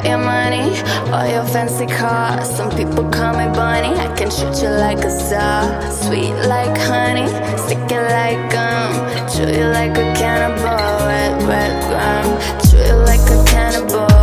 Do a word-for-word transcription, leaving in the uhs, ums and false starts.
your money, all your fancy cars. Some people call me Bunny, I can shoot you like a star. Sweet like honey, stick it like gum. Chew you like a cannibal, red, red gum. Chew you like a cannibal.